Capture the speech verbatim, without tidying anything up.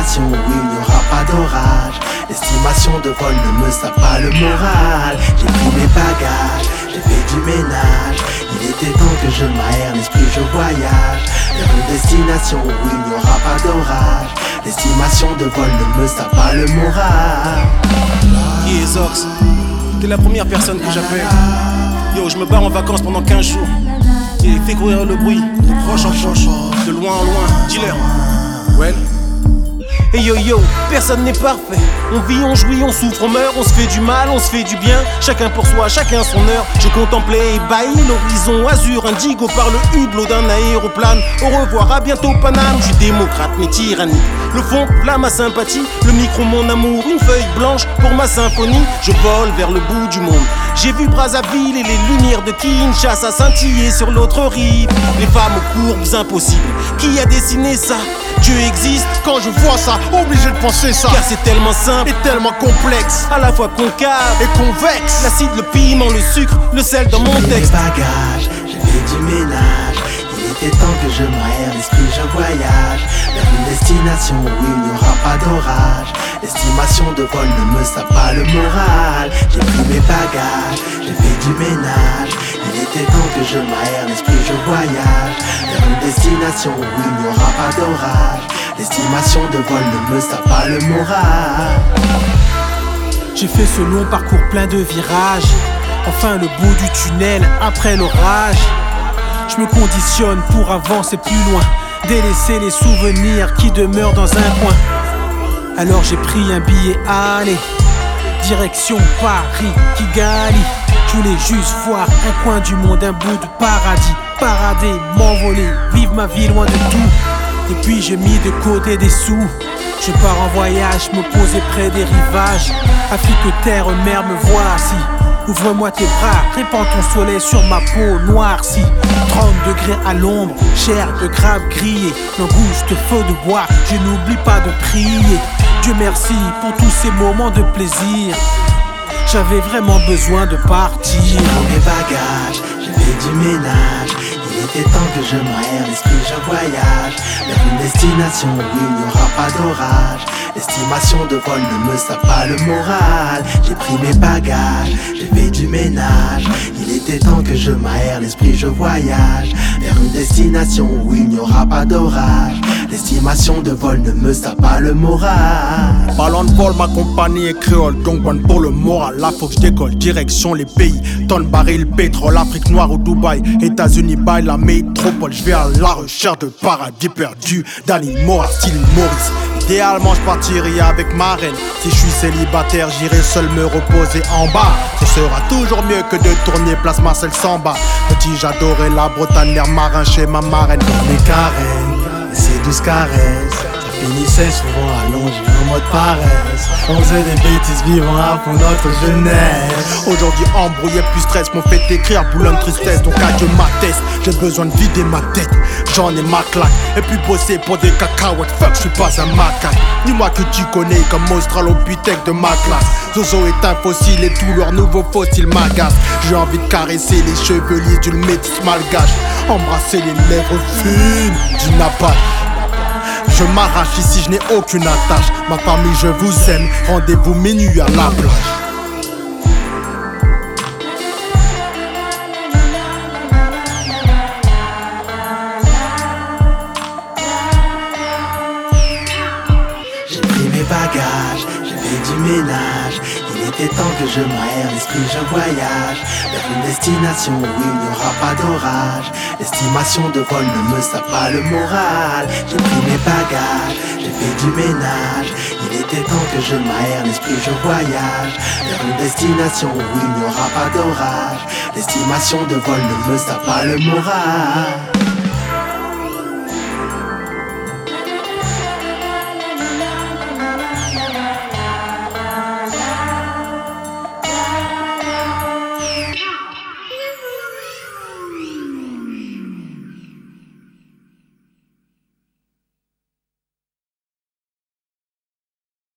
destination où il n'y aura pas d'orage. L'estimation de vol ne me sape pas le moral. J'ai pris mes bagages, j'ai fait du ménage. Il était temps que je m'aère l'esprit, je voyage vers une destination où il n'y aura pas d'orage. L'estimation de vol ne me sape pas le moral. Qui est Zox? T'es la première personne que j'appelle. Yo, je me barre en vacances pendant quinze jours. Et fais courir le bruit, de proche en proche, de loin en loin. Dealer. Well. Et yo yo, personne n'est parfait. On vit, on jouit, on souffre, on meurt, on se fait du mal, on se fait du bien. Chacun pour soi, chacun son heure. Je contemplais ébahi l'horizon azur, indigo par le hublot d'un aéroplane. Au revoir, à bientôt Paname. Je suis démocrate mais tyrannique. Le fond, là ma sympathie, le micro mon amour, une feuille blanche pour ma symphonie. Je vole vers le bout du monde. J'ai vu Brazzaville et les lumières de Kinshasa scintiller sur l'autre rive. Les femmes aux courbes impossibles. Qui a dessiné ça? Dieu existe. Quand je vois ça, obligé de penser ça. Car c'est tellement simple et tellement complexe, à la fois concave et convexe. L'acide, le piment, le sucre, le sel dans mon texte. J'ai mes bagages, j'ai fait du ménage. Il était temps que je m'aère l'esprit, je voyage vers une destination où il n'y aura pas d'orage. L'estimation de vol ne me sape pas le moral. J'ai pris mes bagages, j'ai fait du ménage. Il était temps que je m'aère l'esprit, je voyage vers une destination où il n'y aura pas d'orage. L'estimation de vol ne me sape pas le moral. J'ai fait ce long parcours plein de virages. Enfin le bout du tunnel après l'orage. Je me conditionne pour avancer plus loin, délaisser les souvenirs qui demeurent dans un coin. Alors j'ai pris un billet, allez, direction Paris, Kigali. Je voulais juste voir un coin du monde, un bout de paradis. Parader, m'envoler, vivre ma vie loin de tout. Et puis j'ai mis de côté des sous. Je pars en voyage, me poser près des rivages. Afrique, terre, mer, me voici. Ouvre-moi tes bras, répands ton soleil sur ma peau noircie. Trente degrés à l'ombre, chair de crabe grillée. Langouste, feu de bois, je n'oublie pas de prier. Dieu merci pour tous ces moments de plaisir. J'avais vraiment besoin de partir. J'ai pris mes bagages, j'ai fait du ménage. Il était temps que je m'aère l'esprit, je voyage vers une destination où il n'y aura pas d'orage. L'estimation de vol ne me sape pas le moral. J'ai pris mes bagages, j'ai fait du ménage. Il était temps que je m'aère l'esprit, je voyage vers une destination où il n'y aura pas d'orage. L'estimation de vol ne me sape pas le moral. Ballon de vol, ma compagnie est créole, donc bonne pour le moral. Là faut que je décolle, direction les pays. Tonne baril, pétrole, Afrique noire ou Dubaï. États-Unis, bail, la métropole. Je vais à la recherche de paradis perdu. Danny Moore, style Maurice. Idéalement je partirai avec ma reine. Si je suis célibataire, j'irai seul me reposer en bas. Ce sera toujours mieux que de tourner place Marcel Samba. Petit j'adorais la Bretagne, l'air marin chez ma marraine. Comme les carènes, et ces douces caresses, ça finissait souvent allongé en mode paresse. On faisait des bêtises vivant à fond notre jeunesse. Aujourd'hui embrouillé plus stress, m'ont fait écrire boulot de tristesse. Donc adieu ma tête, j'ai besoin de vider ma tête. J'en ai ma claque, et puis bosser pour des cacahuètes. Fuck, je suis pas un macaque. Dis-moi que tu connais comme Australopithèque de ma classe. Zozo est un fossile et tous leurs nouveaux fossiles m'agacent. J'ai envie de caresser les cheveux lisses d'une métisse malgache. Embrasser les lèvres fines du napache. Je m'arrache ici, je n'ai aucune attache. Ma famille, je vous aime. Rendez-vous minuit à la plage. J'ai pris mes bagages, j'ai fait du ménage. Il était temps que je m'aère l'esprit, je voyage vers une destination où il n'y aura pas d'orage. L'estimation de vol ne me sape pas le moral. J'ai pris mes bagages, j'ai fait du ménage. Il était temps que je m'aère l'esprit, je voyage vers une destination où il n'y aura pas d'orage. L'estimation de vol ne me sape pas le moral.